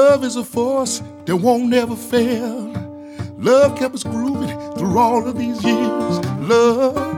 Love is a force that won't never fail. Love kept us grooving through all of these years. Love